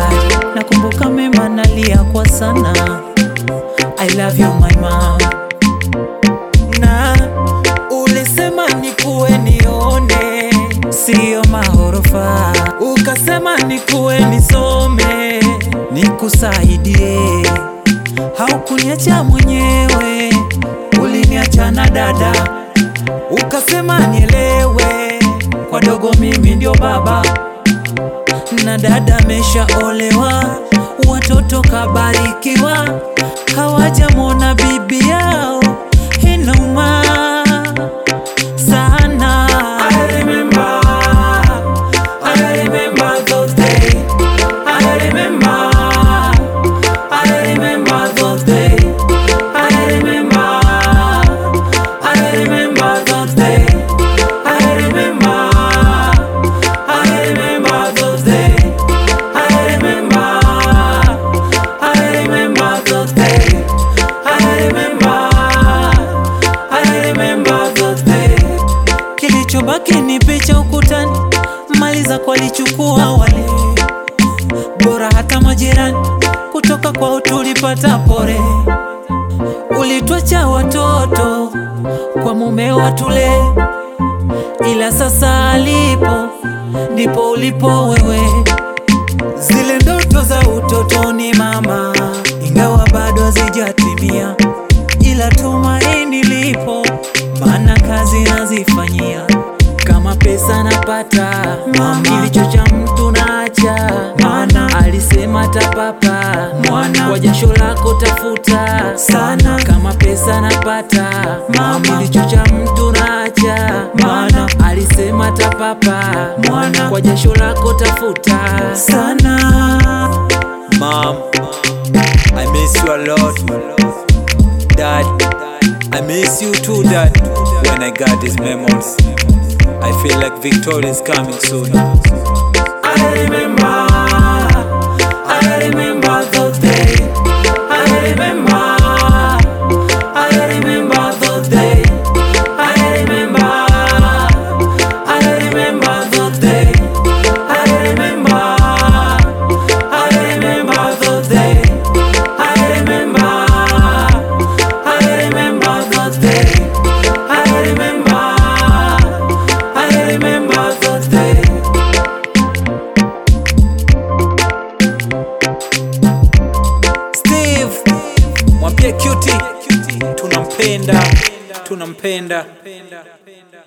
dad, nakumbuka mema nalia kwa sana. I love you my mom. Na ulisema nikuwe nione, sio mahorofa. Ukasema nikuwe nisome, nikusaidie. Haukuniacha mwenyewe, uliniacha na dada. Ukasema nielewe, kwa dogo mimi ndio baba. Na dada ameshaolewa, watoto kabarikiwa. Hawajamwona bibi yao, inauma sana. I remember those days. I remember those days. I remember those days. I remember those days. I remember those days. I remember those days. Kilichobaki ni picha ukutani, maliza kwa lichukua wale. Bora hata majirani, kutoka kwa tulipata pore. Ulituacha watoto kwa mume watule, ila sasa alipo ndipo ulipo wewe. Zile ndoto za utotoni mama, ingawa bado hazijatimia, ila tumaini lipo, maana kazi nazifanyia. Kama pesa napata mama, kilicho cha mtu naacha, maana alisema tapapa mwana, kwa jasho lako tafuta sana. Kama pesa napata mama, kilicho cha mtu naacha, maana alisema tapapa mwana, kwa jasho lako tafuta sana. Mom, I miss you a lot. Dad, I miss you too, Dad. When I got these memories, I feel like victory is coming soon. I remember those days. I remember those days. I remember those days. I remember those days. I remember those days. I remember those days. Steve, mwambie Cutie tunampenda.